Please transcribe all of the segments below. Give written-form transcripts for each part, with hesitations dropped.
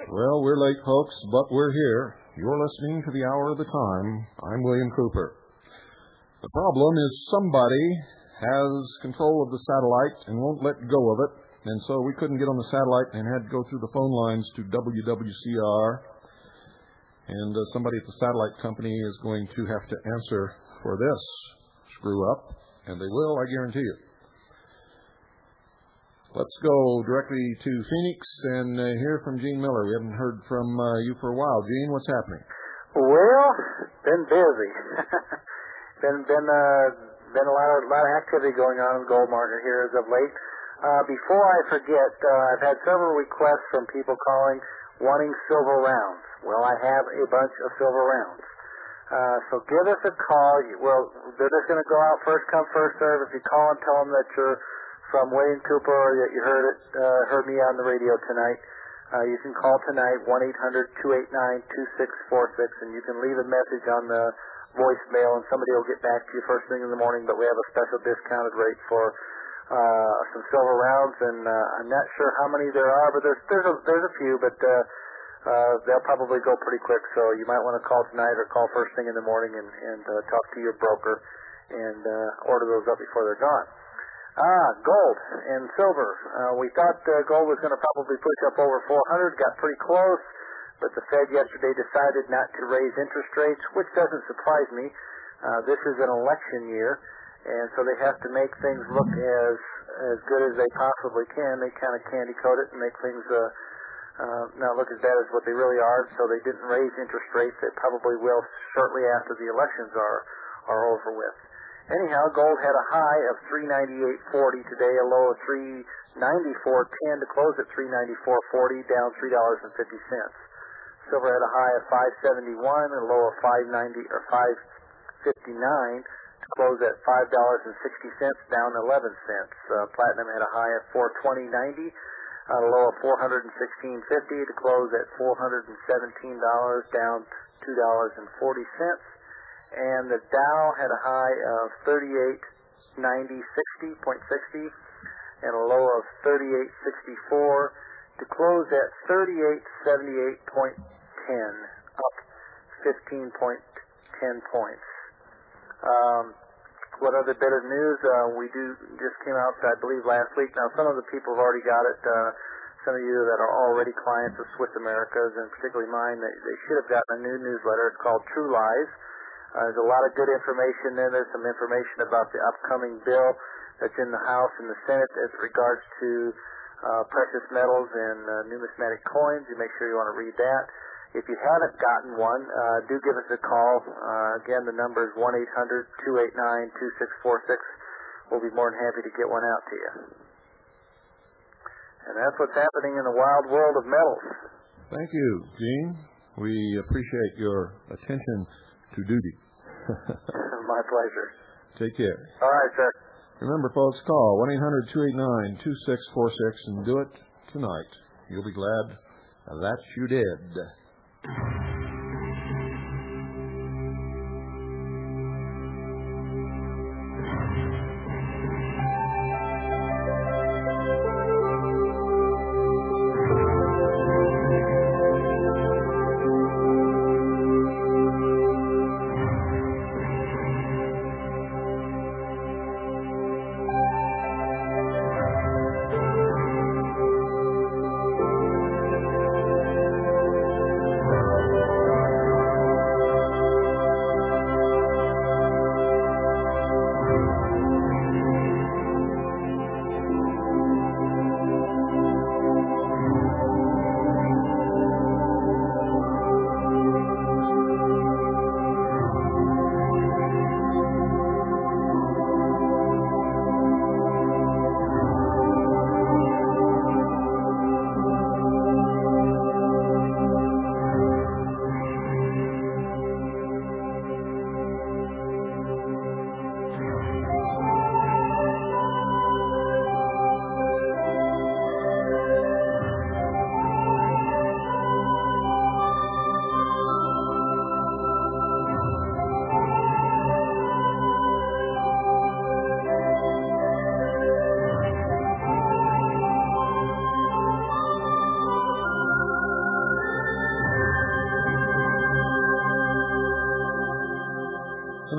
Well, we're late, folks, but we're here. You're listening to the Hour of the Time. I'm William Cooper. The problem is somebody has control of the satellite and won't let go of it, and so we couldn't get on the satellite and had to go through the phone lines to WWCR, and somebody at the satellite company is going to have to answer for this screw-up, and they will, I guarantee you. Let's go directly to Phoenix and hear from Gene Miller. We haven't heard from you for a while. Gene, what's happening? Well, been busy. been a lot of activity going on in the gold market here as of late. Before I forget, I've had several requests from people wanting silver rounds. Well, I have a bunch of silver rounds. So give us a call. Well, they're just going to go out first come, first serve. If you call and tell them that you're from William Cooper or that you heard me on the radio tonight, you can call tonight, 1-800-289-2646, and you can leave a message on the voicemail, and somebody will get back to you first thing in the morning. But we have a special discounted rate for some silver rounds, and I'm not sure how many there are, but there's a few, but they'll probably go pretty quick. So you might want to call tonight or call first thing in the morning and talk to your broker and order those up before they're gone. Gold and silver. We thought gold was going to probably push up over 400, got pretty close, but the Fed yesterday decided not to raise interest rates, which doesn't surprise me. This is an election year, and so they have to make things look as good as they possibly can. They kind of candy coat it and make things not look as bad as what they really are, so they didn't raise interest rates. They probably will shortly after the elections are over with. Anyhow, gold had a high of $398.40 today, a low of $394.10 to close at $394.40, down $3.50. Silver had a high of $571, a low of $559 to close at $5.60, down 11 cents. Platinum had a high of $420.90, a low of $416.50 to close at $417, down $2.40. And the Dow had a high of 38.60 and a low of 38.64 to close at 38.78.10, up 15.10 points. What other bit of news? We just came out, I believe, last week. Now, some of the people have already got it. Some of you that are already clients of Swiss Americas, and particularly mine, they should have gotten a new newsletter. It's called True Lies. There's a lot of good information there. There's some information about the upcoming bill that's in the House and the Senate as regards to precious metals and numismatic coins. You make sure you want to read that. If you haven't gotten one, do give us a call. Again, the number is 1-800-289-2646. We'll be more than happy to get one out to you. And that's what's happening in the wild world of metals. Thank you, Gene. We appreciate your attention to duty. My pleasure. Take care. All right, sir. Remember, folks, call 1-800-289-2646 and do it tonight. You'll be glad that you did.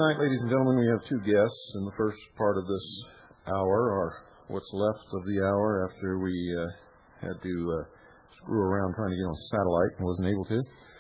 Tonight, ladies and gentlemen, we have two guests in the first part of this hour, or what's left of the hour after we had to screw around trying to get on satellite and wasn't able to.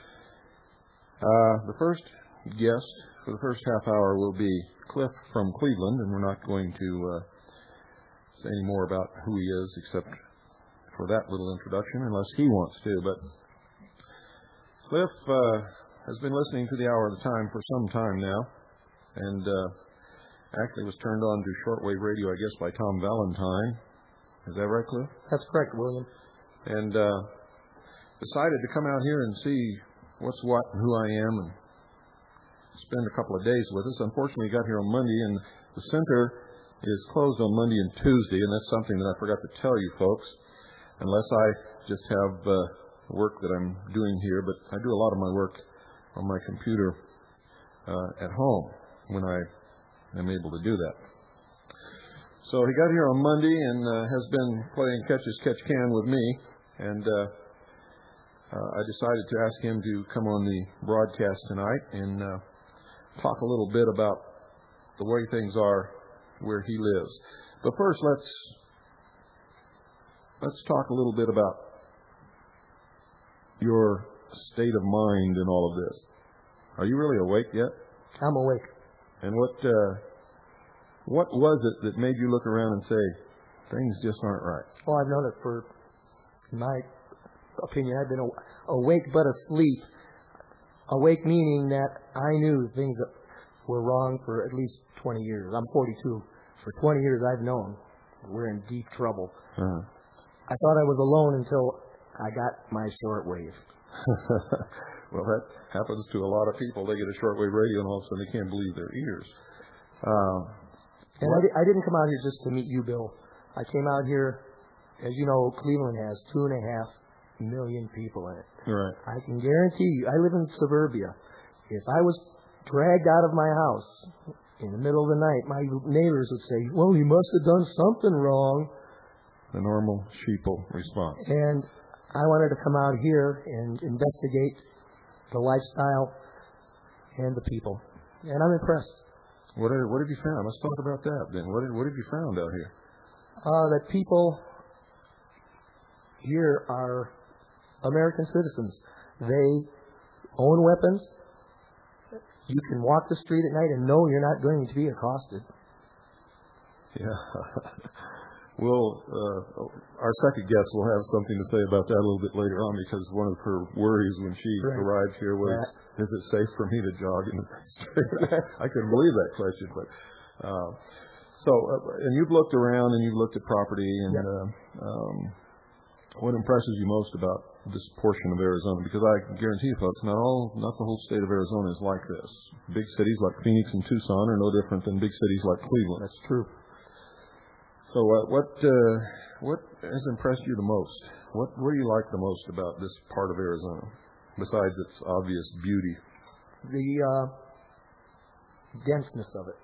The first guest for the first half hour will be Cliff from Cleveland, and we're not going to say any more about who he is except for that little introduction, unless he wants to. But Cliff has been listening to the Hour of the Time for some time now, and actually was turned on to shortwave radio, I guess, by Tom Valentine. Is that right, Cliff? That's correct, William. And decided to come out here and see what's what and who I am and spend a couple of days with us. Unfortunately, he got here on Monday, and the center is closed on Monday and Tuesday, and that's something that I forgot to tell you folks, unless I just have work that I'm doing here. But I do a lot of my work on my computer at home when I am able to do that. So he got here on Monday and has been playing catch-as-catch-can with me, and I decided to ask him to come on the broadcast tonight and talk a little bit about the way things are where he lives. But first, let's talk a little bit about your state of mind in all of this. Are you really awake yet? I'm awake. And what was it that made you look around and say, things just aren't right? Well, I've known it for, in my opinion, I've been awake but asleep. Awake meaning that I knew things that were wrong for at least 20 years. I'm 42. For 20 years I've known we're in deep trouble. Uh-huh. I thought I was alone until I got my shortwave. Well, that happens to a lot of people. They get a shortwave radio and all of a sudden they can't believe their ears. And I didn't come out here just to meet you, Bill. I came out here, as you know, Cleveland has 2.5 million people in it. Right. I can guarantee you, I live in suburbia. If I was dragged out of my house in the middle of the night, my neighbors would say, well, he must have done something wrong. The normal sheeple response. And I wanted to come out here and investigate the lifestyle and the people. And I'm impressed. What have you found? Let's talk about that then. What have you found out here? That people here are American citizens. They own weapons. You can walk the street at night and know you're not going to be accosted. Yeah. Our second guest will have something to say about that a little bit later on, because one of her worries when she arrived here was, is it safe for me to jog in the street? I couldn't believe that question. But and you've looked around and you've looked at property, and yes. What impresses you most about this portion of Arizona? Because I guarantee you, folks, not the whole state of Arizona is like this. Big cities like Phoenix and Tucson are no different than big cities like Cleveland. That's true. So what has impressed you the most? What do you like the most about this part of Arizona, besides its obvious beauty? The denseness of it.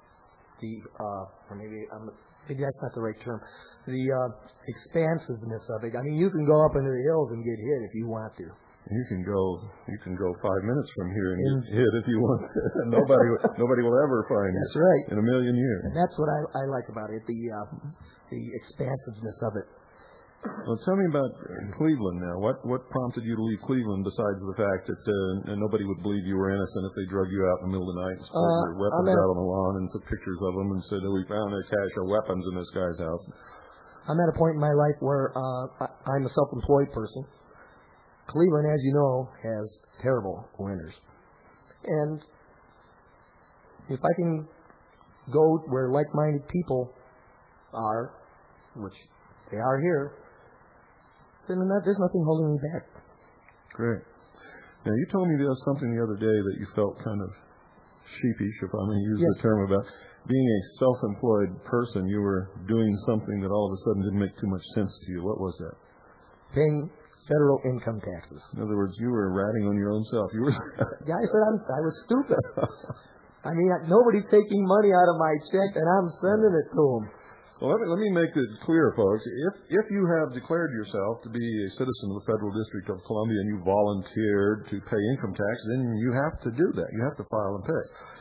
Or maybe that's not the right term. The expansiveness of it. I mean, you can go up into the hills and get hit if you want to. You can go 5 minutes from here and get hit if you want to. Nobody will ever find you. That's right. In a million years. And that's what I like about it. The expansiveness of it. Well, tell me about Cleveland now. What prompted you to leave Cleveland besides the fact that nobody would believe you were innocent if they drug you out in the middle of the night and sported their weapons out on the lawn and took pictures of them and said, we found a cache of weapons in this guy's house? I'm at a point in my life where I'm a self-employed person. Cleveland, as you know, has terrible winters. And if I can go where like-minded people are, which they are here, then there's nothing holding me back. Great. Now, you told me something the other day that you felt kind of sheepish, if I may use the term, about being a self-employed person. You were doing something that all of a sudden didn't make too much sense to you. What was that? Paying federal income taxes. In other words, you were ratting on your own self. You were. Yeah, I said I was stupid. I mean, nobody's taking money out of my check, and I'm sending it to them. Well, let me make it clear, folks. If you have declared yourself to be a citizen of the Federal District of Columbia and you volunteered to pay income tax, then you have to do that. You have to file and pay.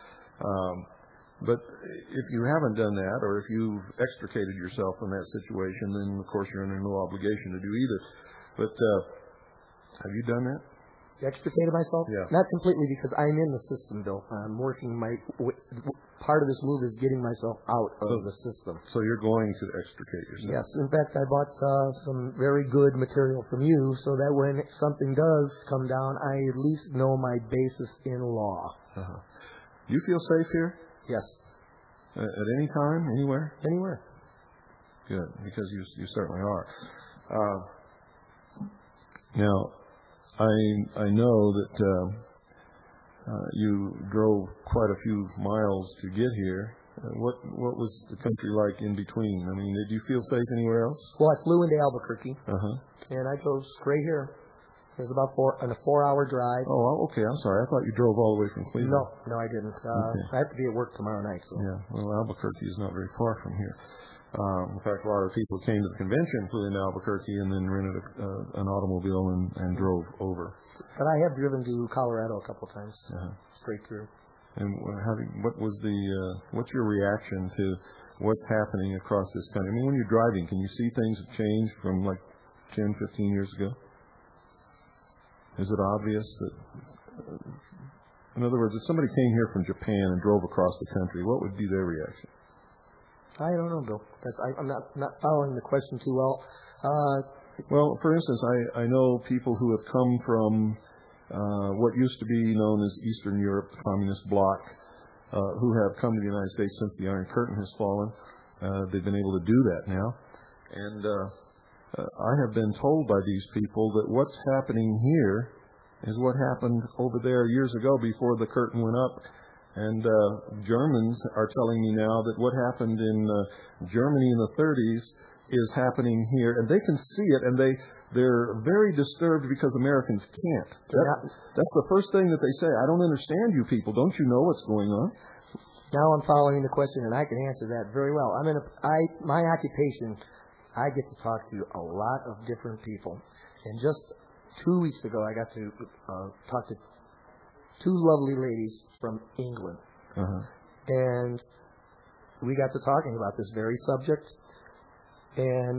But if you haven't done that, or if you've extricated yourself from that situation, then of course you're under no obligation to do either. But have you done that? Extricated myself? Yeah. Not completely, because I'm in the system, Bill. I'm working part of this move is getting myself out of the system. So you're going to extricate yourself? Yes. In fact, I bought some very good material from you so that when something does come down, I at least know my basis in law. Uh-huh. You feel safe here? Yes. At any time, anywhere? Anywhere. Good, because you certainly are. Now, I know that you drove quite a few miles to get here. What was the country like in between? I mean, did you feel safe anywhere else? Well, I flew into Albuquerque, Uh-huh. and I drove straight here. It was about a 4-hour drive. Oh, okay. I'm sorry. I thought you drove all the way from Cleveland. No, I didn't. Okay. I have to be at work tomorrow night. So. Yeah. Well, Albuquerque is not very far from here. In fact, a lot of people came to the convention, flew into Albuquerque, and then rented an automobile and drove over. But I have driven to Colorado a couple of times, straight through. And what's your reaction to what's happening across this country? I mean, when you're driving, can you see things have changed from like 10, 15 years ago? Is it obvious that, in other words, if somebody came here from Japan and drove across the country, what would be their reaction? I don't know, Bill. I'm not following the question too well. Well, for instance, I know people who have come from what used to be known as Eastern Europe, the communist bloc, who have come to the United States since the Iron Curtain has fallen. They've been able to do that now. And I have been told by these people that what's happening here is what happened over there years ago before the curtain went up. And Germans are telling me now that what happened in Germany in the 30s is happening here, and they can see it, and they're very disturbed because Americans can't. That's the first thing that they say. I don't understand you people. Don't you know what's going on? Now I'm following the question, and I can answer that very well. My occupation, I get to talk to a lot of different people. And just 2 weeks ago, I got to talk to two lovely ladies from England. And we got to talking about this very subject. And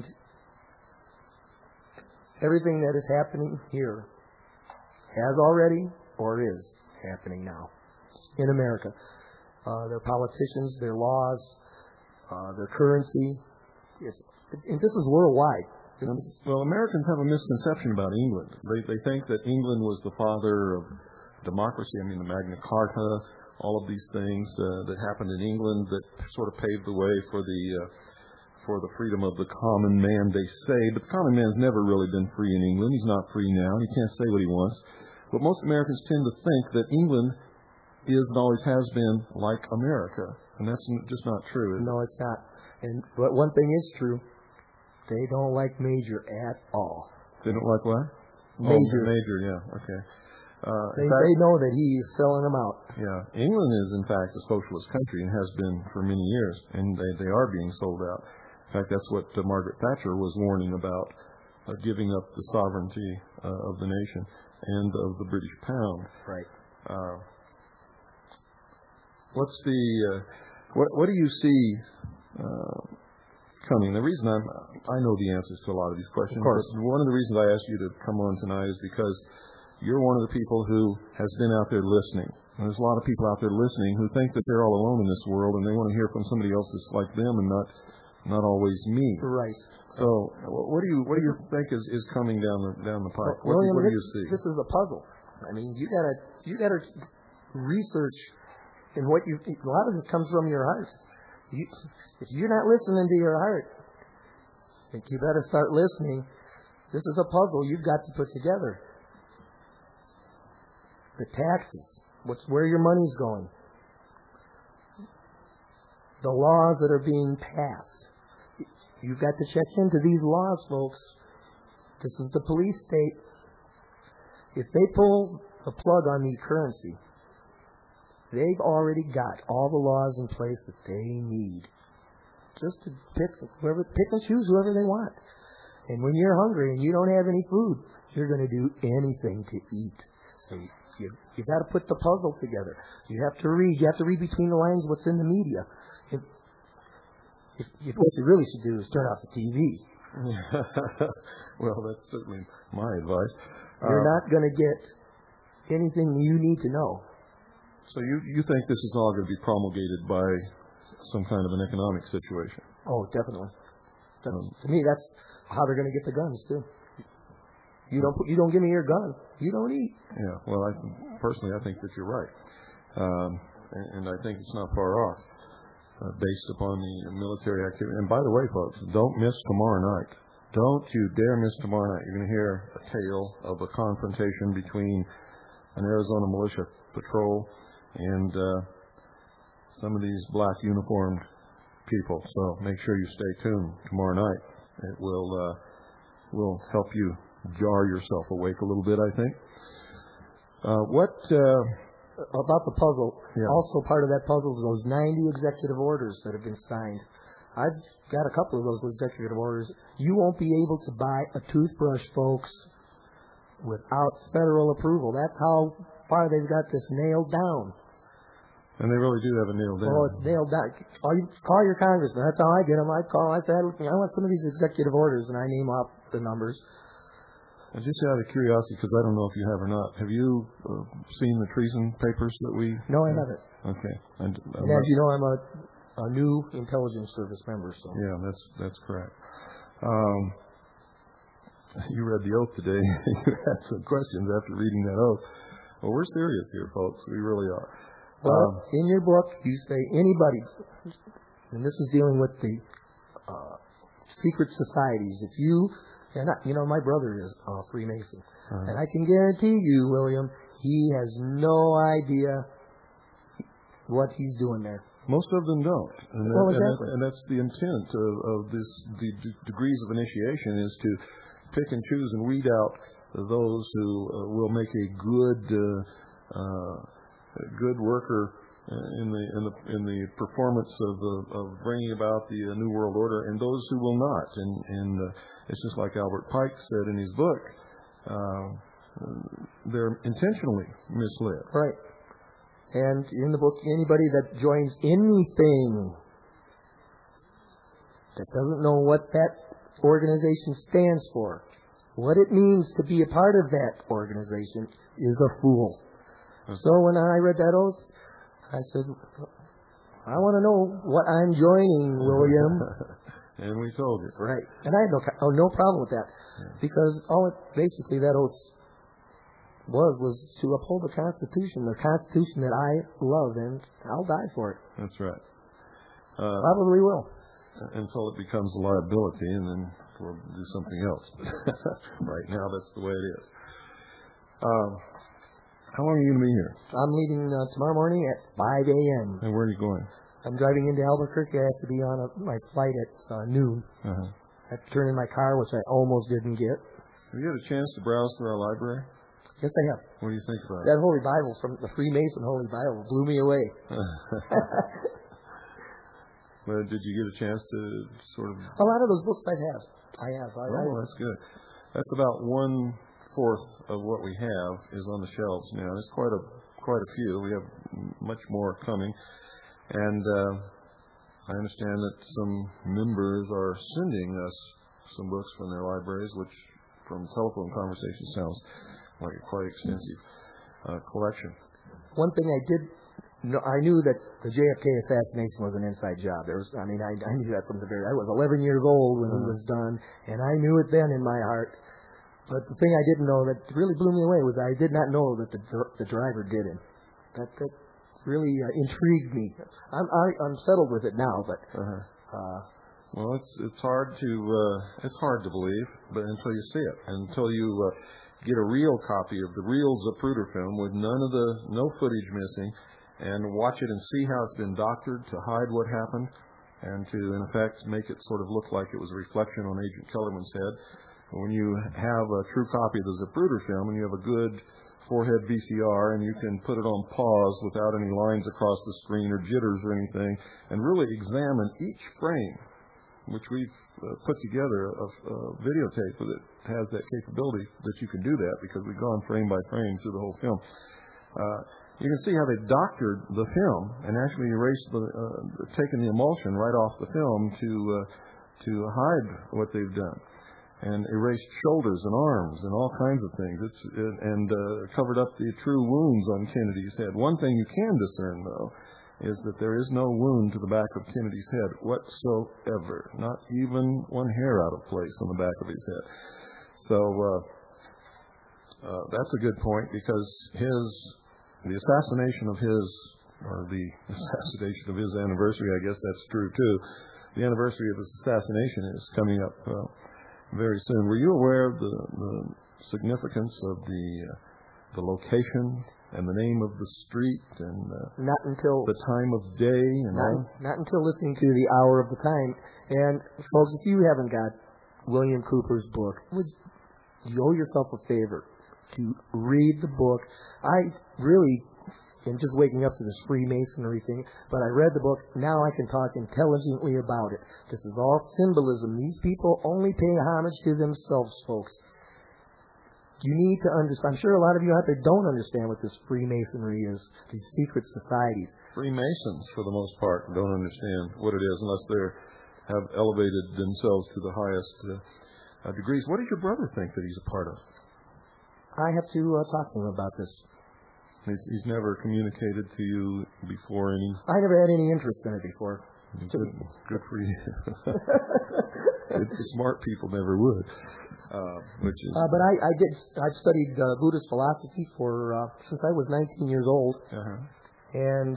everything that is happening here has already or is happening now in America. Their politicians, their laws, their currency. And this is worldwide. Well, Americans have a misconception about England. They think that England was the father of democracy. I mean, the Magna Carta, all of these things that happened in England that sort of paved the way for the freedom of the common man, they say. But the common man's never really been free in England. He's not free now. He can't say what he wants. But most Americans tend to think that England is and always has been like America. And that's just not true, is it? No, it's not. But one thing is true. They don't like Major at all. They don't like what? Major. Oh, Major, yeah. Okay. They know that he is selling them out. Yeah. England is, in fact, a socialist country and has been for many years. And they are being sold out. In fact, that's what Margaret Thatcher was warning about, giving up the sovereignty of the nation and of the British pound. Right. What do you see coming? The reason I know the answers to a lot of these questions. Of course. But one of the reasons I asked you to come on tonight is because you're one of the people who has been out there listening. And there's a lot of people out there listening who think that they're all alone in this world, and they want to hear from somebody else that's like them and not always me. Right. So, what do you think is coming down the pipe? What do you see? This is a puzzle. I mean, you gotta research, and a lot of this comes from your heart. If you're not listening to your heart, I think you better start listening. This is a puzzle you've got to put together. The taxes, where your money's going, the laws that are being passed. You've got to check into these laws, folks. This is the police state. If they pull the plug on the currency, they've already got all the laws in place that they need. Just to pick and choose whoever they want. And when you're hungry and you don't have any food, you're going to do anything to eat. So You got to put the puzzle together. You have to read. You have to read between the lines what's in the media. What you really should do is turn off the TV. Well, that's certainly my advice. You're not going to get anything you need to know. So you think this is all going to be promulgated by some kind of an economic situation? Oh, definitely. To me, that's how they're going to get the guns too. You don't give me your gun, you don't eat. Yeah. Well, personally, I think that you're right, and I think it's not far off, based upon the military activity. And by the way, folks, don't miss tomorrow night. Don't you dare miss tomorrow night. You're going to hear a tale of a confrontation between an Arizona militia patrol and some of these black uniformed people. So make sure you stay tuned tomorrow night. It will help you jar yourself awake a little bit, I think. About the puzzle, yeah. Also part of that puzzle is those 90 executive orders that have been signed. I've got a couple of those executive orders. You won't be able to buy a toothbrush, folks, without federal approval. That's how far they've got this nailed down. And they really do have it nailed down. Oh, it's nailed down. Call your congressman. That's how I get them. I say, I want some of these executive orders, and I name off the numbers. And just out of curiosity, because I don't know if you have or not, have you seen the treason papers that we... No, I haven't. Okay. And as you know, I'm a new intelligence service member. So yeah, that's correct. You read the oath today. You had some questions after reading that oath. Well, we're serious here, folks. We really are. Well, in your book, you say anybody, and this is dealing with the secret societies. If you... And my brother is a Freemason. And I can guarantee you, William, he has no idea what he's doing there. Most of them don't. Exactly. And that's the intent of the degrees of initiation, is to pick and choose and weed out those who will make a good worker in the performance of bringing about the New World Order, and those who will not. And it's just like Albert Pike said in his book, they're intentionally misled. Right. And in the book, anybody that joins anything that doesn't know what that organization stands for, what it means to be a part of that organization, is a fool. Okay. So when I read that oath, I said, I want to know what I'm joining, William. And we told you. Right. And I had no problem with that. Yeah. Because basically that oath was to uphold the Constitution that I love, and I'll die for it. That's right. Probably will. Until it becomes a liability, and then we'll do something else. Right now, that's the way it is. How long are you going to be here? I'm leaving tomorrow morning at 5 a.m. And where are you going? I'm driving into Albuquerque. I have to be on my flight at noon. Uh-huh. I have to turn in my car, which I almost didn't get. Have you had a chance to browse through our library? Yes, I have. What do you think about it? That Holy Bible from the Freemason Holy Bible blew me away. But did you get a chance to sort of... A lot of those books I have. Oh, that's good. That's about 1/4 of what we have is on the shelves now. There's quite a few. We have much more coming. And I understand that some members are sending us some books from their libraries, which from telephone conversation sounds like a quite extensive collection. One thing I knew that the JFK assassination was an inside job. I knew that from the very... I was 11 years old when it was done, and I knew it then in my heart. But the thing I didn't know that really blew me away was I did not know that the driver did it. That really intrigued me. I'm settled with it now, but... Well, it's hard to believe, but until you see it, until you get a real copy of the real Zapruder film with no footage missing, and watch it and see how it's been doctored to hide what happened, and to in effect make it sort of look like it was a reflection on Agent Kellerman's head. When you have a true copy of the Zapruder film and you have a good forehead VCR and you can put it on pause without any lines across the screen or jitters or anything, and really examine each frame, which we've put together a videotape that has that capability that you can do that, because we've gone frame by frame through the whole film. You can see how they doctored the film and actually erased taken the emulsion right off the film to hide what they've done, and erased shoulders and arms and all kinds of things. And covered up the true wounds on Kennedy's head. One thing you can discern, though, is that there is no wound to the back of Kennedy's head whatsoever, not even one hair out of place on the back of his head. So that's a good point, because the assassination of his anniversary, I guess that's true too. The anniversary of his assassination is coming up very soon. Were you aware of the significance of the location and the name of the street and not until the time of day and not until listening to the Hour of the Time? And folks, if you haven't got William Cooper's book, you owe yourself a favor to read the book. I really am just waking up to this Freemasonry thing, but I read the book. Now I can talk intelligently about it. This is all symbolism. These people only pay homage to themselves, folks. You need to understand. I'm sure a lot of you out there don't understand what this Freemasonry is, these secret societies. Freemasons, for the most part, don't understand what it is unless they have elevated themselves to the highest degrees. What does your brother think that he's a part of? I have to talk to him about this. He's never communicated to you before any... I never had any interest in it before. Good for you. The smart people never would. But I've studied Buddhist philosophy since I was 19 years old. Uh-huh. And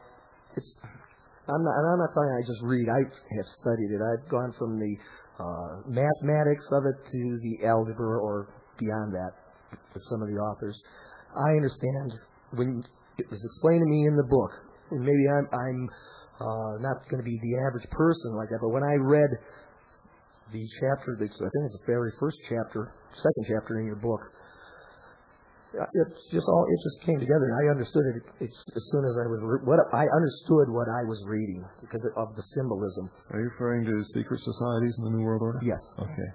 I'm not talking I just read. I have studied it. I've gone from the mathematics of it to the algebra or beyond that with some of the authors. I understand when it was explained to me in the book, and maybe I'm not going to be the average person like that, but when I read the chapter, I think it's the very second chapter in your book, it just came together, and I understood it as soon as I understood what I was reading because of the symbolism. Are you referring to secret societies in the New World Order? Yes. Okay.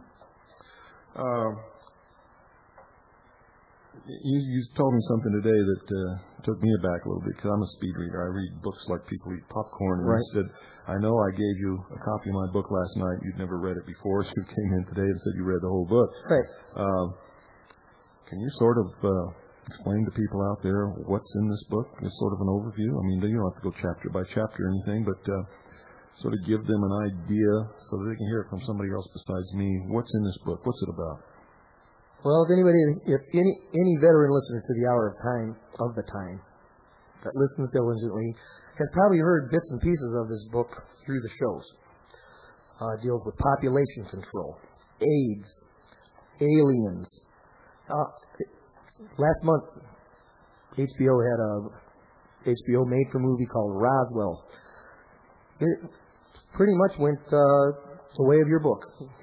You told me something today that took me aback a little bit, because I'm a speed reader. I read books like people eat popcorn. And right. You said, I know I gave you a copy of my book last night. You'd never read it before, so you came in today and said you read the whole book. Right. Can you sort of explain to people out there what's in this book? As sort of an overview? I mean, you don't have to go chapter by chapter or anything, but sort of give them an idea so that they can hear it from somebody else besides me. What's in this book? What's it about? Well, if any veteran listener to the Hour of the Time that listens diligently has probably heard bits and pieces of this book through the shows. It deals with population control, AIDS, aliens. Last month, HBO had a made-for movie called Roswell. It pretty much went the way of your book.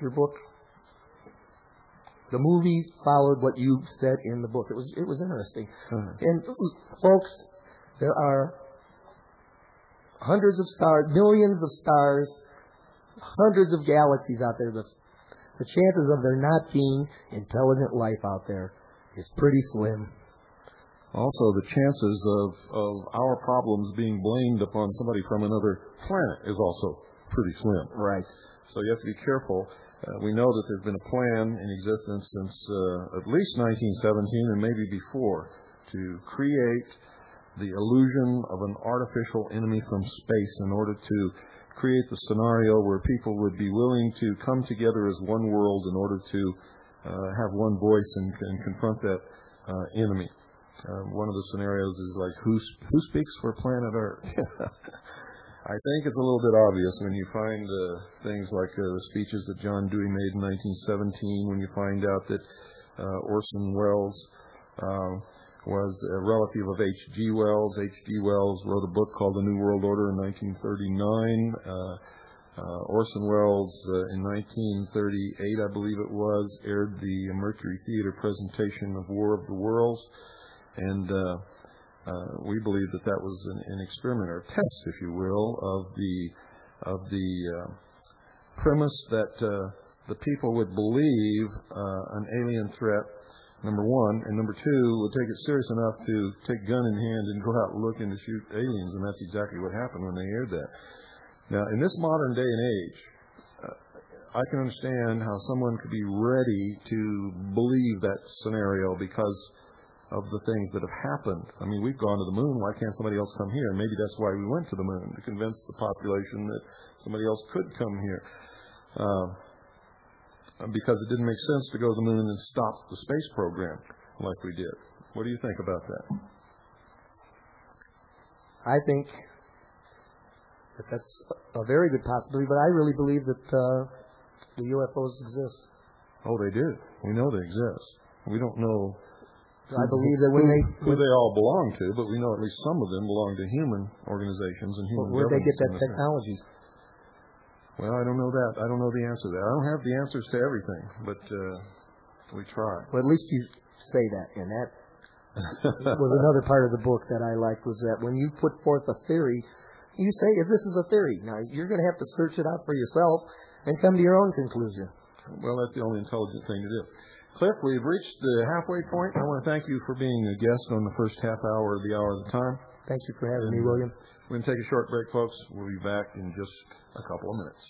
The movie followed what you said in the book. It was interesting. And folks, there are hundreds of stars, millions of stars, hundreds of galaxies out there. The chances of there not being intelligent life out there is pretty slim. Also, the chances of our problems being blamed upon somebody from another planet is also pretty slim. Right. So you have to be careful. We know that there's been a plan in existence since at least 1917 and maybe before to create the illusion of an artificial enemy from space in order to create the scenario where people would be willing to come together as one world in order to have one voice and confront that enemy. One of the scenarios is like, who speaks for planet Earth? I think it's a little bit obvious when you find things like the speeches that John Dewey made in 1917, when you find out that Orson Welles was a relative of H.G. Wells. H.G. Wells wrote a book called The New World Order in 1939. Orson Welles, in 1938, I believe it was, aired the Mercury Theater presentation of War of the Worlds, and we believe that was an experiment or a test, if you will, of the premise that the people would believe an alien threat number one, and number two, would take it serious enough to take gun in hand and go out looking to shoot aliens, and that's exactly what happened when they aired that. Now, in this modern day and age, I can understand how someone could be ready to believe that scenario because of the things that have happened. I mean, we've gone to the moon. Why can't somebody else come here? Maybe that's why we went to the moon, to convince the population that somebody else could come here. Because it didn't make sense to go to the moon and stop the space program like we did. What do you think about that? I think that that's a very good possibility, but I really believe that the UFOs exist. Oh, they do. We know they exist. We don't know I believe that who they all belong to, but we know at least some of them belong to human organizations and human where they get that governments. technology? Well, I don't know that. I don't know the answer to that. I don't have the answers to everything, but we try. Well, at least you say that, and that was another part of the book that I liked, was that when you put forth a theory, you say, if this is a theory, now you're going to have to search it out for yourself and come to your own conclusion. Well, that's the only intelligent thing to do. Cliff, we've reached the halfway point. I want to thank you for being a guest on the first half hour of the Hour of the Time. Thank you for having me, William. We're going to take a short break, folks. We'll be back in just a couple of minutes.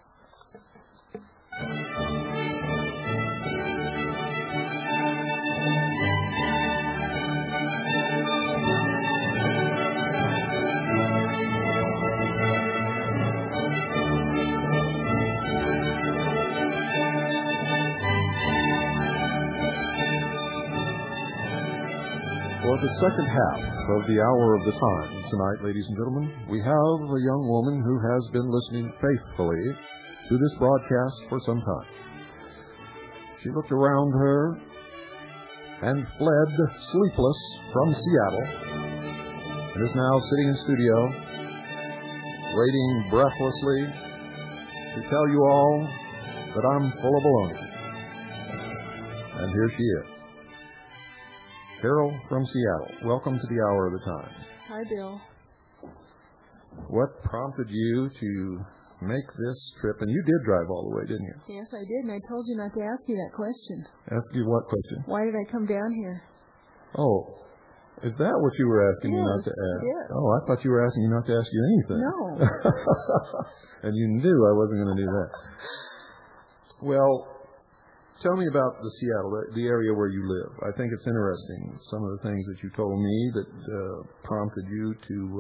For the second half of the Hour of the Time tonight, ladies and gentlemen, we have a young woman who has been listening faithfully to this broadcast for some time. She looked around her and fled sleepless from Seattle and is now sitting in studio, waiting breathlessly to tell you all that I'm full of baloney. And here she is. Carol from Seattle, welcome to the Hour of the Time. Hi, Bill. What prompted you to make this trip? And you did drive all the way, didn't you? Yes, I did, and I told you not to ask you that question. Ask you what question? Why did I come down here? Oh, is that what you were asking me not to ask? Yes. Oh, I thought you were asking me not to ask you anything. No. And you knew I wasn't going to do that. Well, tell me about the Seattle, the area where you live. I think it's interesting, some of the things that you told me that prompted you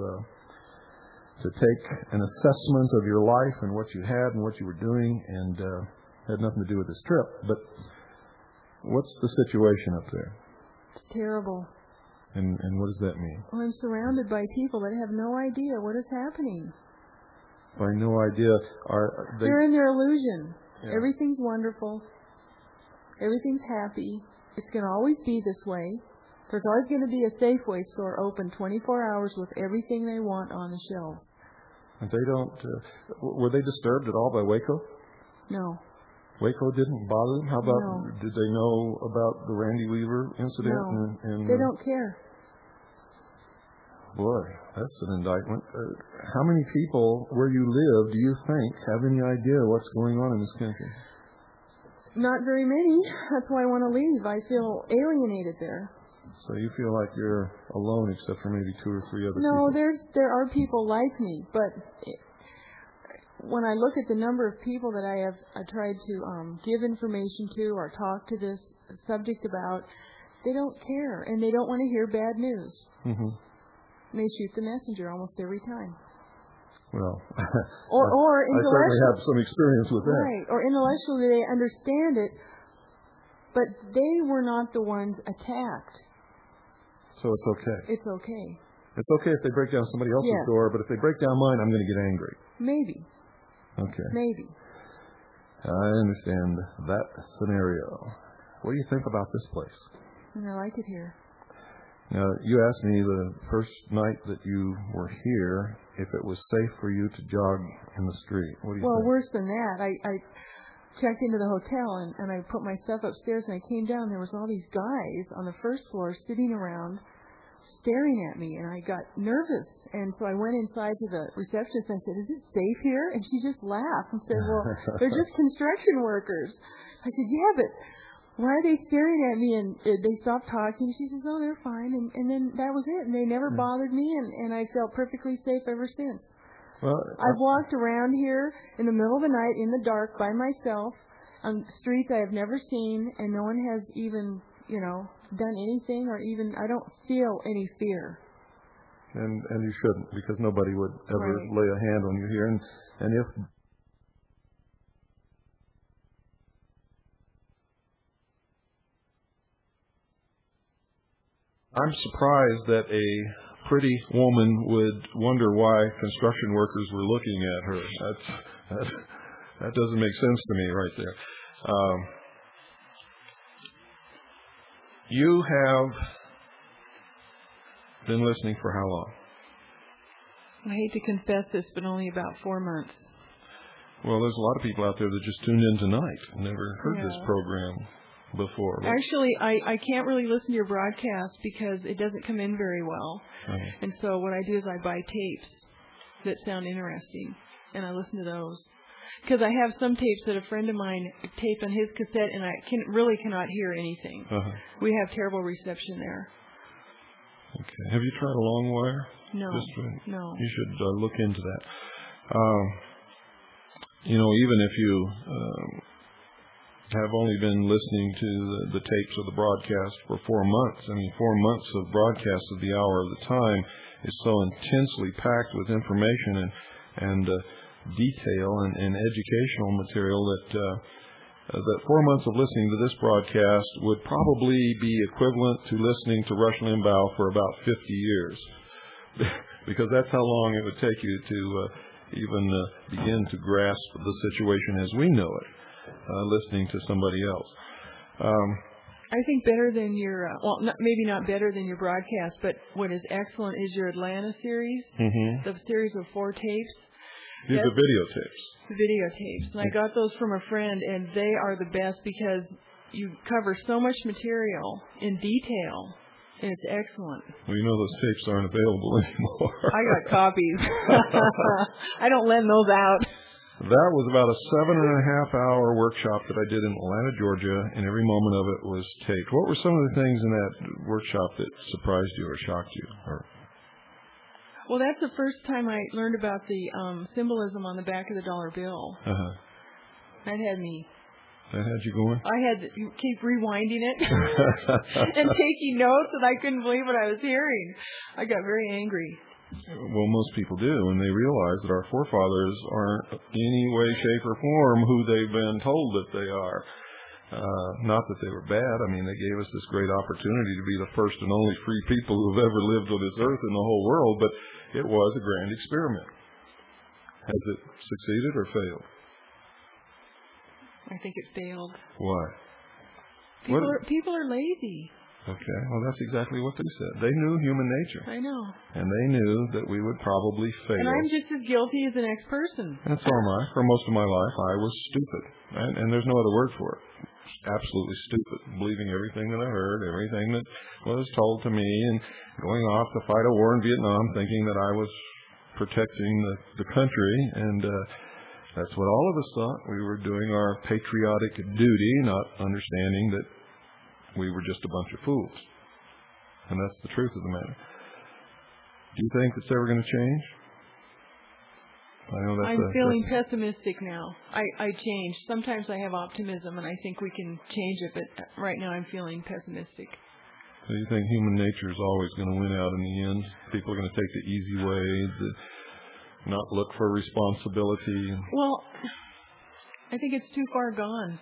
to take an assessment of your life and what you had and what you were doing, and had nothing to do with this trip. But what's the situation up there? It's terrible. And what does that mean? Well, I'm surrounded by people that have no idea what is happening. By no idea. They're in their illusion. Yeah. Everything's wonderful. Everything's happy. It's going to always be this way. There's always going to be a Safeway store open 24 hours with everything they want on the shelves. And they don't... were they disturbed at all by Waco? No. Waco didn't bother them? How about... No. Did they know about the Randy Weaver incident? No. They don't care. Boy, that's an indictment. How many people where you live do you think have any idea what's going on in this country? Not very many. That's why I want to leave. I feel alienated there. So you feel like you're alone except for maybe 2 or 3 other people? No, there are people like me, but when I look at the number of people that I tried to give information to or talk to this subject about, they don't care, and they don't want to hear bad news. Mm-hmm. And they shoot the messenger almost every time. Well, or I certainly have some experience with that. Right, or intellectually they understand it, but they were not the ones attacked. So it's okay. It's okay. It's okay if they break down somebody else's Yes. door, but if they break down mine, I'm going to get angry. Maybe. Okay. Maybe. I understand that scenario. What do you think about this place? I like it here. Now, you asked me the first night that you were here if it was safe for you to jog in the street. What do you Well, think? worse than that. I checked into the hotel and I put my stuff upstairs and I came down. There was all these guys on the first floor sitting around staring at me, and I got nervous. And so I went inside to the receptionist and I said, "Is it safe here?" And she just laughed and said, "Well, they're just construction workers." I said, "Yeah, but why are they staring at me? And they stopped talking. She says, oh, they're fine. And then that was it. And they never bothered me, and I felt perfectly safe ever since. Well, I've walked around here in the middle of the night in the dark by myself on streets I have never seen, and no one has even, done anything, or even, I don't feel any fear. And you shouldn't, because nobody would ever lay a hand on you here. And if I'm surprised that a pretty woman would wonder why construction workers were looking at her. That doesn't make sense to me right there. You have been listening for how long? I hate to confess this, but only about 4 months. Well, there's a lot of people out there that just tuned in tonight and never heard this program before. Actually, I can't really listen to your broadcast because it doesn't come in very well. And so what I do is I buy tapes that sound interesting, and I listen to those. Because I have some tapes that a friend of mine taped on his cassette, and I really cannot hear anything. We have terrible reception there. Okay. Have you tried a long wire? No. No. You should look into that. Even if you have only been listening to the tapes of the broadcast for 4 months, 4 months of broadcast of the hour of the time is so intensely packed with information and detail and educational material that 4 months of listening to this broadcast would probably be equivalent to listening to Rush Limbaugh for about 50 years, because that's how long it would take you to even begin to grasp the situation as we know it, listening to somebody else. I think better than your, maybe not better than your broadcast, but what is excellent is your Atlanta series, the series of 4 tapes. These are videotapes. The videotapes. And I got those from a friend, and they are the best because you cover so much material in detail, and it's excellent. Well, those tapes aren't available anymore. I got copies. I don't lend those out. That was about a 7.5-hour workshop that I did in Atlanta, Georgia, and every moment of it was taped. What were some of the things in that workshop that surprised you or shocked you? Well, that's the first time I learned about the symbolism on the back of the dollar bill. That had me. That had you going? I had to keep rewinding it and taking notes, and I couldn't believe what I was hearing. I got very angry. Well, most people do, and they realize that our forefathers aren't in any way, shape, or form who they've been told that they are. Not that they were bad. They gave us this great opportunity to be the first and only free people who have ever lived on this earth in the whole world, but it was a grand experiment. Has it succeeded or failed? I think it failed. Why? People are lazy. Okay, well, that's exactly what they said. They knew human nature. I know. And they knew that we would probably fail. And I'm just as guilty as the next person. And so am I. For most of my life, I was stupid. And there's no other word for it. Absolutely stupid. Believing everything that I heard, everything that was told to me, and going off to fight a war in Vietnam thinking that I was protecting the country. And that's what all of us thought. We were doing our patriotic duty, not understanding that we were just a bunch of fools. And that's the truth of the matter. Do you think it's ever going to change? I'm feeling pessimistic now. I change. Sometimes I have optimism, and I think we can change it, but right now I'm feeling pessimistic. So you think human nature is always going to win out in the end? People are going to take the easy way, not look for responsibility? Well, I think it's too far gone.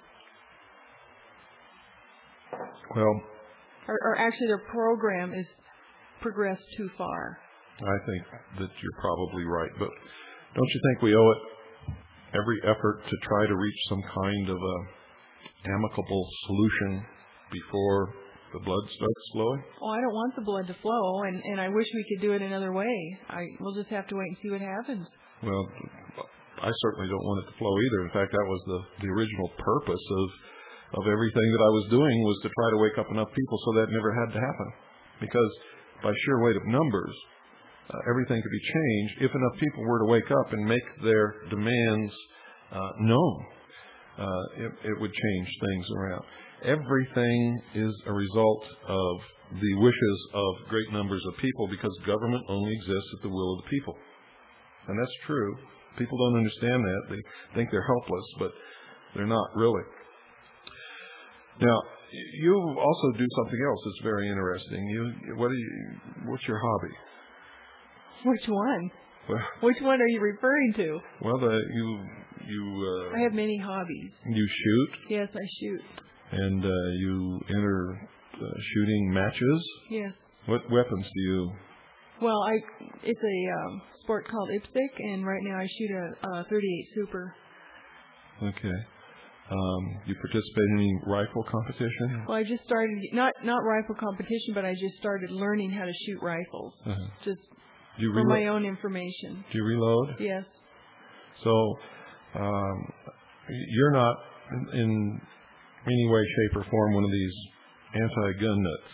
Well, or actually, the program is progressed too far. I think that you're probably right, but don't you think we owe it every effort to try to reach some kind of a amicable solution before the blood starts flowing? Oh, I don't want the blood to flow, and I wish we could do it another way. We'll just have to wait and see what happens. Well, I certainly don't want it to flow either. In fact, that was the original purpose of everything that I was doing, was to try to wake up enough people so that never had to happen. Because by sheer weight of numbers, everything could be changed if enough people were to wake up and make their demands known. it would change things around. Everything is a result of the wishes of great numbers of people, because government only exists at the will of the people. And that's true. People don't understand that. They think they're helpless, but they're not really. Now, you also do something else that's very interesting. What's your hobby? Which one? Well, which one are you referring to? Well, I have many hobbies. You shoot? Yes, I shoot. And you enter shooting matches? Yes. What weapons do you? Well, it's a sport called IPSC, and right now I shoot a .38 Super. Okay. You participate in any rifle competition? Well, I just started, not rifle competition, but I just started learning how to shoot rifles. Uh-huh. Just for my own information. Do you reload? Yes. So, you're not in any way, shape, or form one of these anti-gun nuts?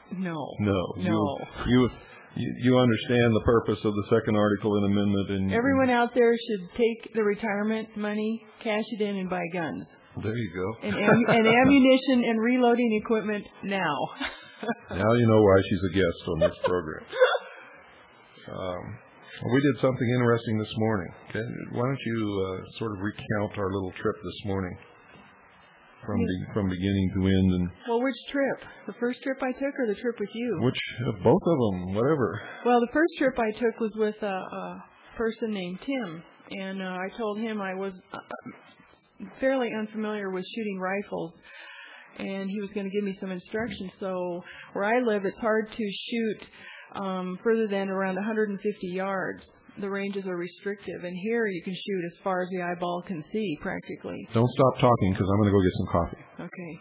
No. You understand the purpose of the second article in amendment. And everyone out there should take the retirement money, cash it in, and buy guns. There you go. And ammunition and reloading equipment now. Now you know why she's a guest on this program. We did something interesting this morning. Okay? Why don't you sort of recount our little trip this morning from beginning to end? And well, which trip? The first trip I took, or the trip with you? Both of them, whatever. Well, the first trip I took was with a person named Tim, and I told him I was fairly unfamiliar with shooting rifles, and he was going to give me some instructions. So where I live, it's hard to shoot further than around 150 yards. The ranges are restrictive, and here you can shoot as far as the eyeball can see, practically. Don't stop talking, because I'm going to go get some coffee. Okay.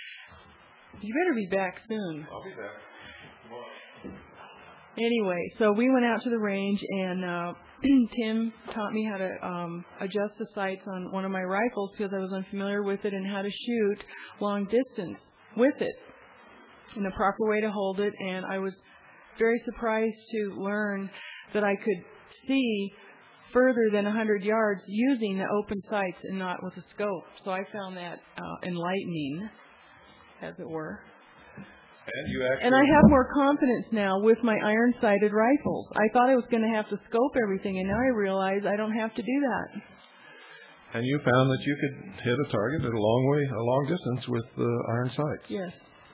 You better be back soon. I'll be back. Anyway, so we went out to the range, and Tim taught me how to adjust the sights on one of my rifles, because I was unfamiliar with it, and how to shoot long distance with it, and the proper way to hold it. And I was very surprised to learn that I could see further than 100 yards using the open sights and not with a scope. So I found that enlightening, as it were. And I have more confidence now with my iron-sighted rifles. I thought I was going to have to scope everything, and now I realize I don't have to do that. And you found that you could hit a target at a long distance with iron sights. Yes.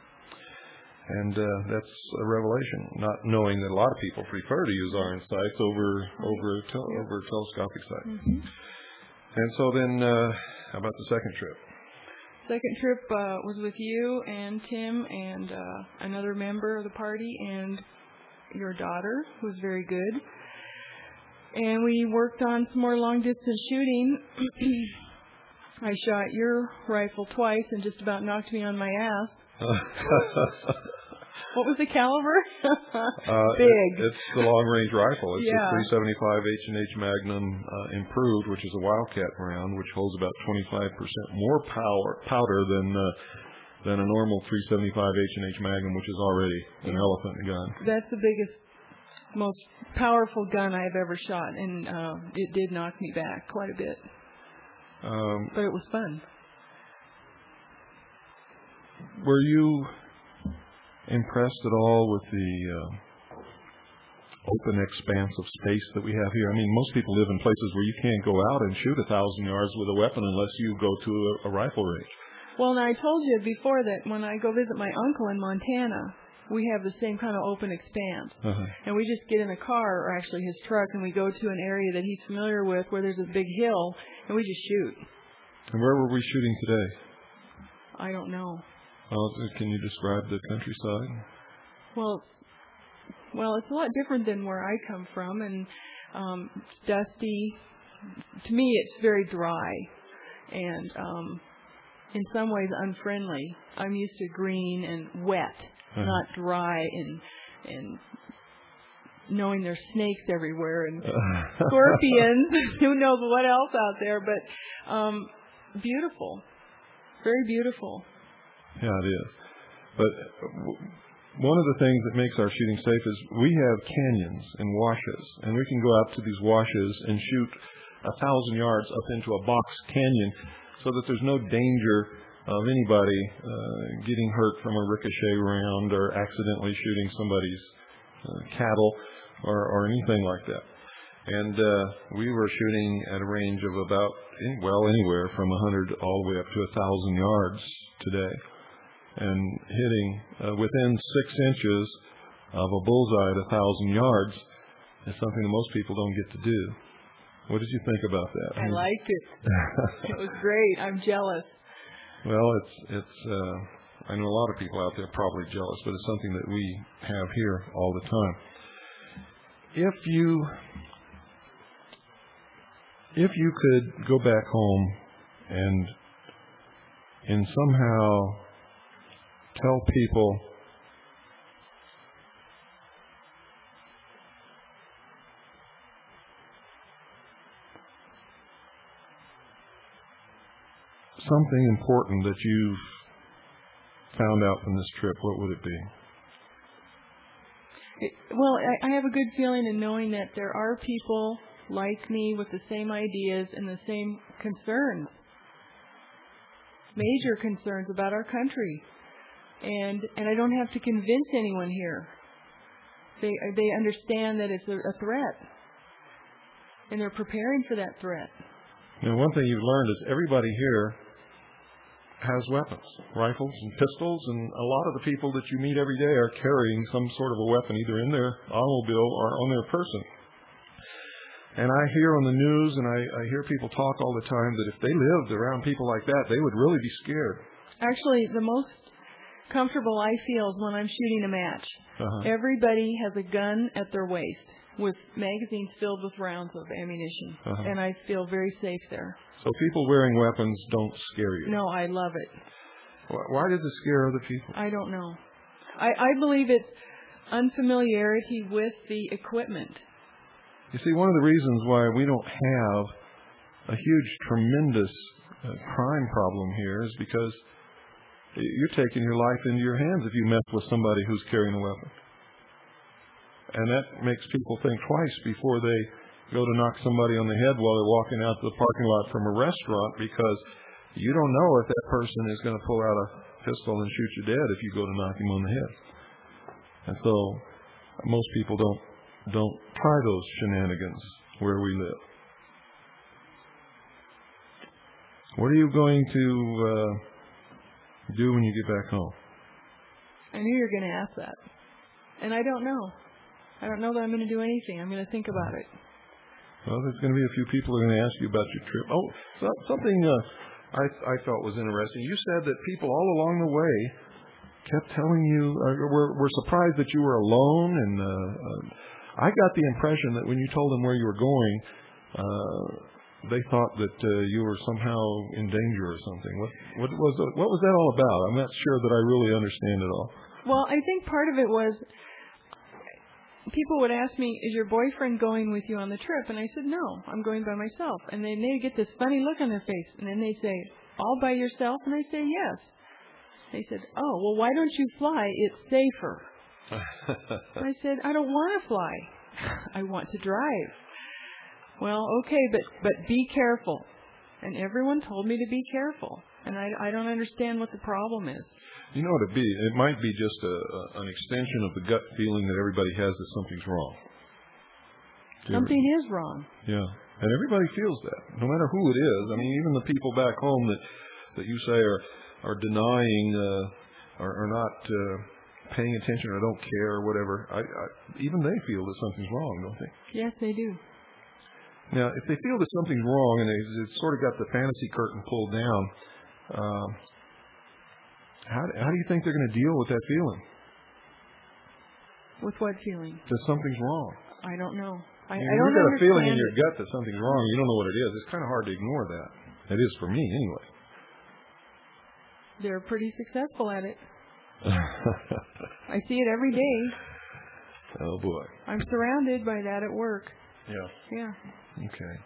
And that's a revelation, not knowing that a lot of people prefer to use iron sights over telescopic sights. Mm-hmm. And so then, how about the second trip? Second trip was with you and Tim and another member of the party and your daughter, who was very good. And we worked on some more long-distance shooting. I shot your rifle twice and just about knocked me on my ass. What was the caliber? Big. It's the long-range rifle. It's yeah. a .375 H&H Magnum improved, which is a Wildcat round, which holds about 25% more powder than a normal .375 H&H Magnum, which is already an elephant gun. That's the biggest, most powerful gun I've ever shot, and it did knock me back quite a bit. But it was fun. Were you impressed at all with the open expanse of space that we have here? I mean, most people live in places where you can't go out and shoot 1,000 yards with a weapon unless you go to a rifle range. Well, and I told you before that when I go visit my uncle in Montana, we have the same kind of open expanse. Uh-huh. And we just get in a car, or actually his truck, and we go to an area that he's familiar with where there's a big hill, and we just shoot. And where were we shooting today? I don't know. Can you describe the countryside? Well, it's a lot different than where I come from, and it's dusty. To me, it's very dry, and in some ways unfriendly. I'm used to green and wet, not dry and knowing there's snakes everywhere and scorpions. Who knows what else out there? But beautiful, very beautiful. Yeah, it is. But one of the things that makes our shooting safe is we have canyons and washes, and we can go out to these washes and shoot 1,000 yards up into a box canyon so that there's no danger of anybody getting hurt from a ricochet round or accidentally shooting somebody's cattle or anything like that. And we were shooting at a range of about, anywhere from 100 all the way up to 1,000 yards today, and hitting within 6 inches of a bullseye at 1,000 yards is something that most people don't get to do. What did you think about that? I liked it. It was great. I'm jealous. Well, it's. I know a lot of people out there probably jealous, but it's something that we have here all the time. If you could go back home and somehow tell people something important that you've found out from this trip, what would it be? Well, I have a good feeling in knowing that there are people like me with the same ideas and the same concerns, major concerns about our country. And I don't have to convince anyone here. They understand that it's a threat, and they're preparing for that threat. Now, one thing you've learned is everybody here has weapons, rifles and pistols, and a lot of the people that you meet every day are carrying some sort of a weapon, either in their automobile or on their person. And I hear on the news, and I hear people talk all the time, that if they lived around people like that, they would really be scared. Actually, the most comfortable I feel is when I'm shooting a match. Everybody has a gun at their waist with magazines filled with rounds of ammunition, and I feel very safe there. So people wearing weapons don't scare you? No, I love it. Why does it scare other people? I don't know. I believe it's unfamiliarity with the equipment. You see, one of the reasons why we don't have a huge, tremendous crime problem here is because you're taking your life into your hands if you mess with somebody who's carrying a weapon. And that makes people think twice before they go to knock somebody on the head while they're walking out to the parking lot from a restaurant, because you don't know if that person is going to pull out a pistol and shoot you dead if you go to knock him on the head. And so most people don't try those shenanigans where we live. What are you going to do when you get back home? I knew you were going to ask that. And I don't know. I don't know that I'm going to do anything. I'm going to think about it. Well, there's going to be a few people who are going to ask you about your trip. Oh, something I thought was interesting. You said that people all along the way kept telling you, were surprised that you were alone, and I got the impression that when you told them where you were going, they thought that you were somehow in danger or something. What was that all about? I'm not sure that I really understand it all. Well, I think part of it was people would ask me, is your boyfriend going with you on the trip? And I said, no, I'm going by myself. And then they get this funny look on their face. And then they say, all by yourself? And I say, yes. They said, oh, well, why don't you fly? It's safer. I said, I don't want to fly. I want to drive. Well, okay, but be careful. And everyone told me to be careful. And I don't understand what the problem is. You know what it might be just an extension of the gut feeling that everybody has that something's wrong. Something is wrong. Yeah. And everybody feels that, no matter who it is. I mean, even the people back home that you say are denying or not paying attention or don't care or whatever, even they feel that something's wrong, don't they? Yes, they do. Now, if they feel that something's wrong and they've sort of got the fantasy curtain pulled down, how do you think they're going to deal with that feeling? With what feeling? That something's wrong. I don't know. I don't don't understand. You've got a feeling in it. your gut that something's wrong. You don't know what it is. It's kind of hard to ignore that. It is for me, anyway. They're pretty successful at it. I see it every day. Oh, boy. I'm surrounded by that at work. Yeah. Yeah. Okay.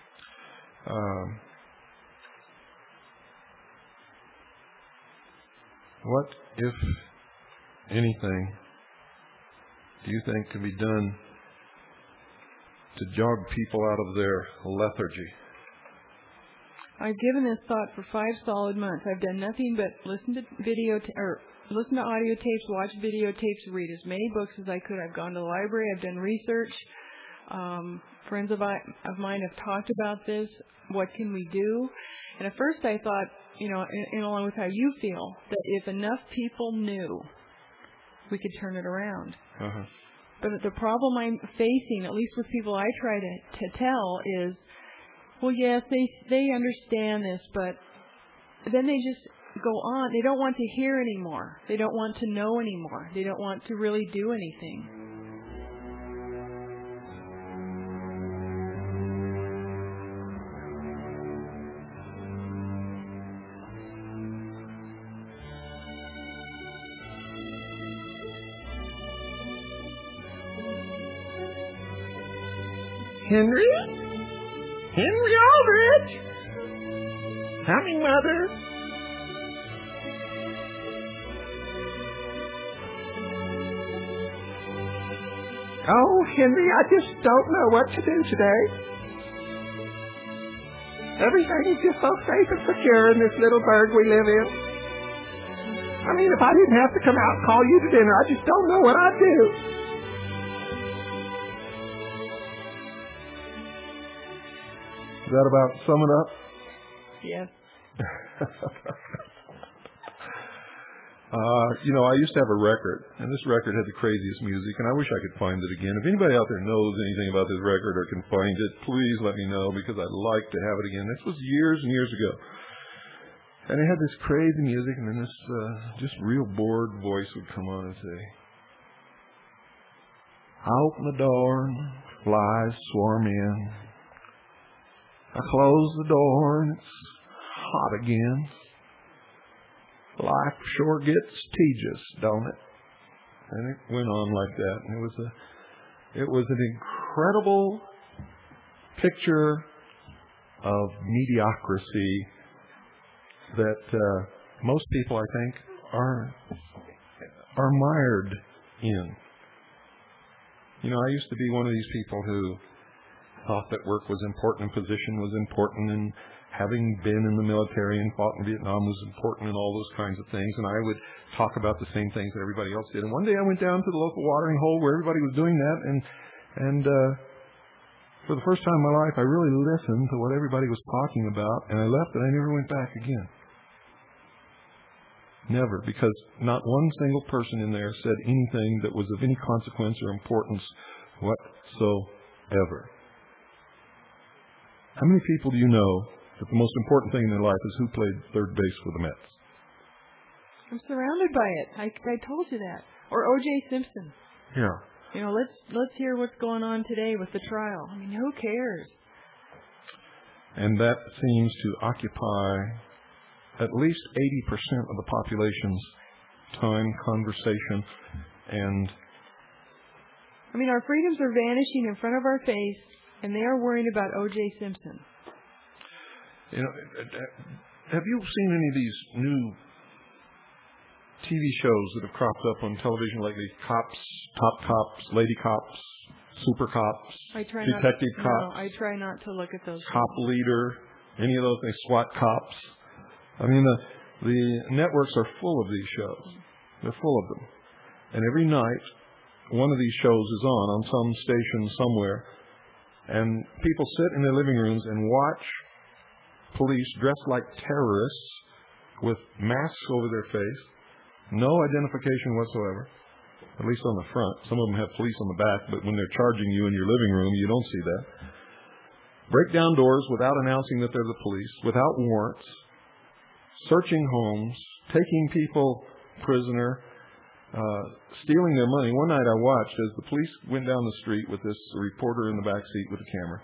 What, if anything, do you think can be done to jog people out of their lethargy? I've given this thought for 5 solid months. I've done nothing but listen to audio tapes, watch videotapes, read as many books as I could. I've gone to the library. I've done research. Friends of mine have talked about this. What can we do? And at first I thought, in along with how you feel, that if enough people knew, we could turn it around. Uh-huh. But the problem I'm facing, at least with people I try to tell, is, well, yes, they understand this, but then they just go on. They don't want to hear anymore. They don't want to know anymore. They don't want to really do anything. Henry Aldrich! Coming, Mother. Oh, Henry, I just don't know what to do today. Everything is just so safe and secure in this little burg we live in. I mean, if I didn't have to come out and call you to dinner, I just don't know what I'd do. Is that about sum it up? Yes. I used to have a record, and this record had the craziest music, and I wish I could find it again. If anybody out there knows anything about this record or can find it, please let me know, because I'd like to have it again. This was years and years ago. And it had this crazy music, and then this just real bored voice would come on and say, I open the door and flies swarm in. I close the door and it's hot again. Life sure gets tedious, don't it? And it went on like that. And it was an incredible picture of mediocrity that most people, I think, are mired in. I used to be one of these people who thought that work was important and position was important, and having been in the military and fought in Vietnam was important, and all those kinds of things. And I would talk about the same things that everybody else did. And one day I went down to the local watering hole where everybody was doing that, and for the first time in my life, I really listened to what everybody was talking about, and I left and I never went back again. Never, because not one single person in there said anything that was of any consequence or importance whatsoever. How many people do you know that the most important thing in their life is who played third base for the Mets? I'm surrounded by it. I told you that. Or O.J. Simpson. Yeah. Let's hear what's going on today with the trial. I mean, who cares? And that seems to occupy at least 80% of the population's time, conversation, and... I mean, our freedoms are vanishing in front of our face, and they are worried about O.J. Simpson. Have you seen any of these new TV shows that have cropped up on television lately? Cops, top cops, lady cops, super cops, detective cops. No, I try not to look at those. Cop leader, any of those things, SWAT cops. I mean, the networks are full of these shows. They're full of them. And every night, one of these shows is on some station somewhere, and people sit in their living rooms and watch police dressed like terrorists with masks over their face, no identification whatsoever, at least on the front. Some of them have police on the back, but when they're charging you in your living room, you don't see that. Break down doors without announcing that they're the police, without warrants, searching homes, taking people prisoner, stealing their money. One night I watched as the police went down the street with this reporter in the back seat with a camera.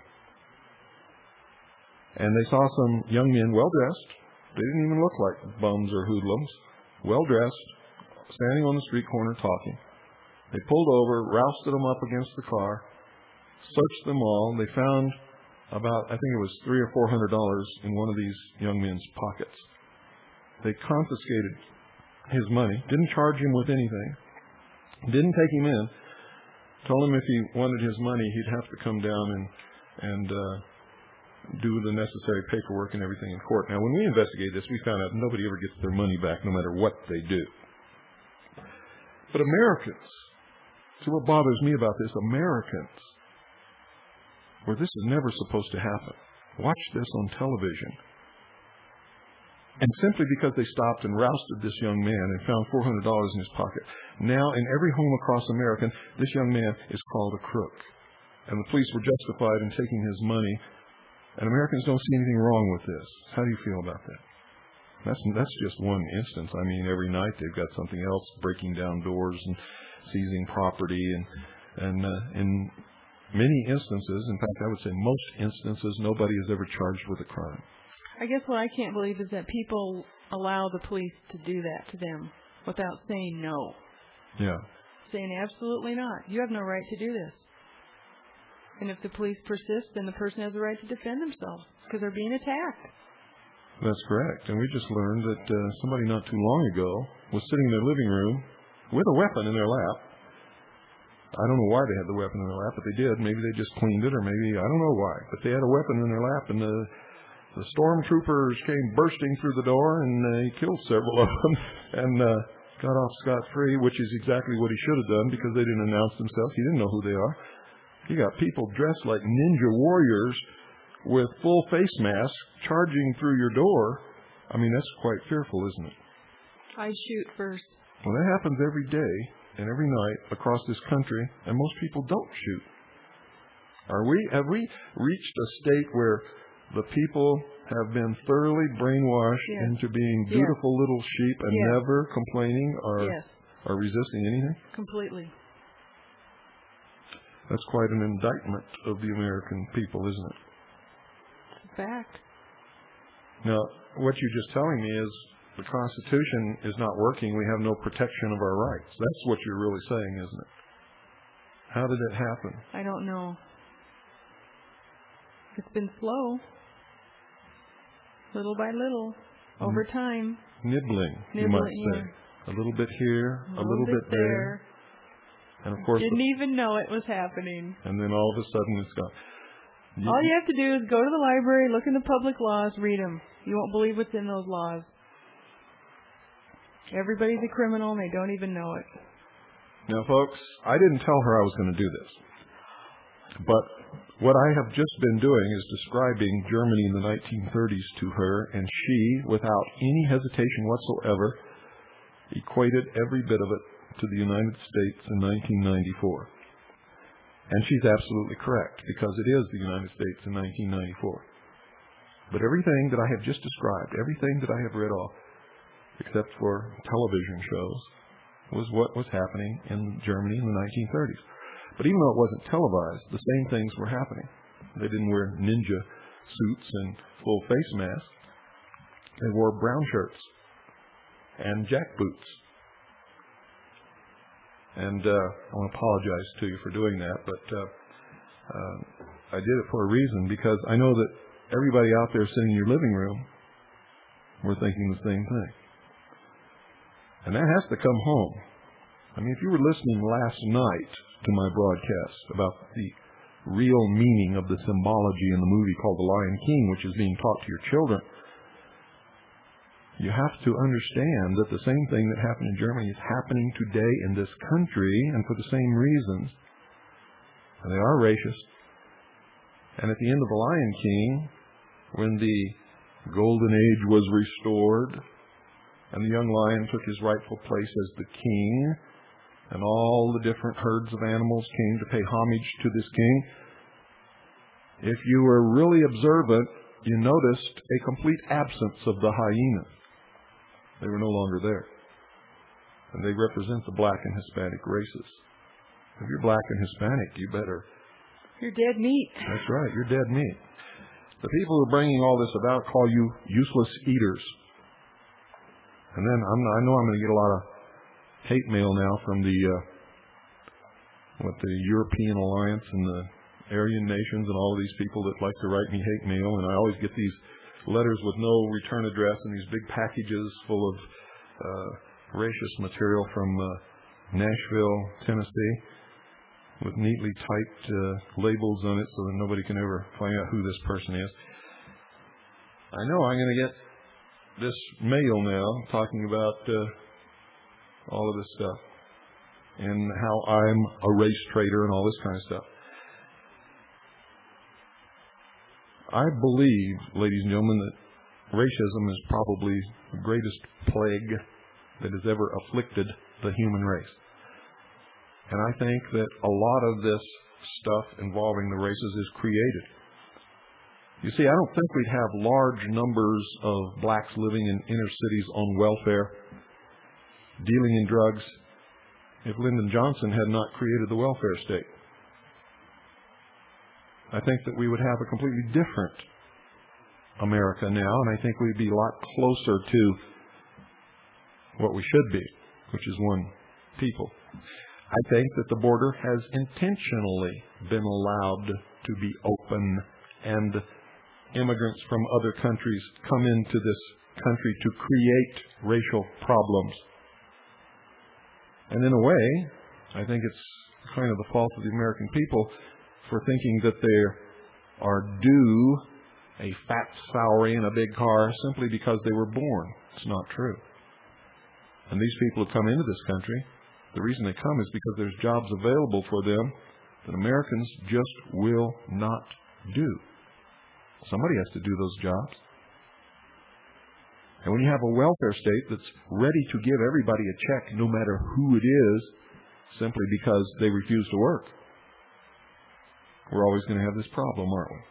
And they saw some young men, well-dressed. They didn't even look like bums or hoodlums. Well-dressed, standing on the street corner talking. They pulled over, rousted them up against the car, searched them all. They found about, I think it was $300 or $400 in one of these young men's pockets. They confiscated his money, didn't charge him with anything, didn't take him in, told him if he wanted his money, he'd have to come down and do the necessary paperwork and everything in court. Now, when we investigated this, we found out nobody ever gets their money back no matter what they do. But Americans, so what bothers me about this, Americans, where this is never supposed to happen, watch this on television. And simply because they stopped and rousted this young man and found $400 in his pocket, now in every home across America, this young man is called a crook. And the police were justified in taking his money. And Americans don't see anything wrong with this. How do you feel about that? That's just one instance. I mean, every night they've got something else, breaking down doors and seizing property. And in many instances, in fact, I would say most instances, nobody is ever charged with a crime. I guess what I can't believe is that people allow the police to do that to them without saying no. Yeah. Saying absolutely not. You have no right to do this. And if the police persist, then the person has a right to defend themselves because they're being attacked. That's correct. And we just learned that somebody not too long ago was sitting in their living room with a weapon in their lap. I don't know why they had the weapon in their lap, but they did. Maybe they just cleaned it, or maybe, I don't know why. But they had a weapon in their lap, and the stormtroopers came bursting through the door, and they killed several of them and got off scot-free, which is exactly what he should have done because they didn't announce themselves. He didn't know who they are. You got people dressed like ninja warriors with full face masks charging through your door. I mean, that's quite fearful, isn't it? I shoot first. Well, that happens every day and every night across this country, and most people don't shoot. Have we reached a state where the people have been thoroughly brainwashed into being beautiful little sheep and never complaining or resisting anything? Completely. That's quite an indictment of the American people, isn't it? It's a fact. Now, what you're just telling me is the Constitution is not working. We have no protection of our rights. That's what you're really saying, isn't it? How did it happen? I don't know. It's been slow. Little by little. Over time. Nibbling, you might say. A little bit here, a little bit there. And of course, didn't even know it was happening. And then all of a sudden it's gone. All you have to do is go to the library, look in the public laws, read them. You won't believe what's in those laws. Everybody's a criminal and they don't even know it. Now, folks, I didn't tell her I was going to do this. But what I have just been doing is describing Germany in the 1930s to her, and she, without any hesitation whatsoever, equated every bit of it to the United States in 1994. And she's absolutely correct, because it is the United States in 1994. But everything that I have just described, everything that I have read off, except for television shows, was what was happening in Germany in the 1930s. But even though it wasn't televised, the same things were happening. They didn't wear ninja suits and full face masks. They wore brown shirts and jack boots. And I want to apologize to you for doing that, but I did it for a reason, because I know that everybody out there sitting in your living room were thinking the same thing. And that has to come home. I mean, if you were listening last night to my broadcast about the real meaning of the symbology in the movie called The Lion King, which is being taught to your children, you have to understand that the same thing that happened in Germany is happening today in this country, and for the same reasons. And they are racist. And at the end of The Lion King, when the golden age was restored, and the young lion took his rightful place as the king, and all the different herds of animals came to pay homage to this king, if you were really observant, you noticed a complete absence of the hyenas. They were no longer there. And they represent the black and Hispanic races. If you're black and Hispanic, you better... You're dead meat. That's right, you're dead meat. The people who are bringing all this about call you useless eaters. And then I know I'm going to get a lot of hate mail now from the European Alliance and the Aryan nations and all of these people that like to write me hate mail, and I always get these letters with no return address and these big packages full of racist material from Nashville, Tennessee. with neatly typed labels on it so that nobody can ever find out who this person is. I know I'm going to get this mail now talking about all of this stuff and how I'm a race traitor and all this kind of stuff. I believe, ladies and gentlemen, that racism is probably the greatest plague that has ever afflicted the human race. And I think that a lot of this stuff involving the races is created. You see, I don't think we'd have large numbers of blacks living in inner cities on welfare, dealing in drugs, if Lyndon Johnson had not created the welfare state. I think that we would have a completely different America now, and I think we'd be a lot closer to what we should be, which is one people. I think that the border has intentionally been allowed to be open, and immigrants from other countries come into this country to create racial problems. And in a way, I think it's kind of the fault of the American people for thinking that they are due a fat salary and a big car simply because they were born. It's not true. And these people who come into this country, the reason they come is because there's jobs available for them that Americans just will not do. Somebody has to do those jobs. And when you have a welfare state that's ready to give everybody a check, no matter who it is, simply because they refuse to work, we're always going to have this problem, aren't we?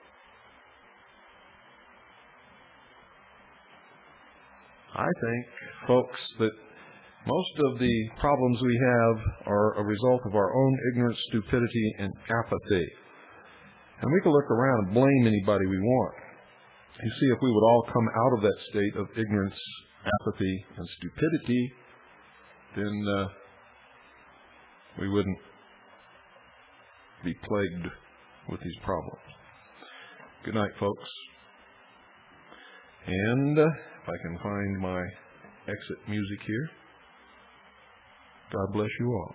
I think, folks, that most of the problems we have are a result of our own ignorance, stupidity, and apathy. And we can look around and blame anybody we want. You see, if we would all come out of that state of ignorance, apathy, and stupidity, then we wouldn't be plagued with these problems. Good night, folks. And if I can find my exit music here, God bless you all.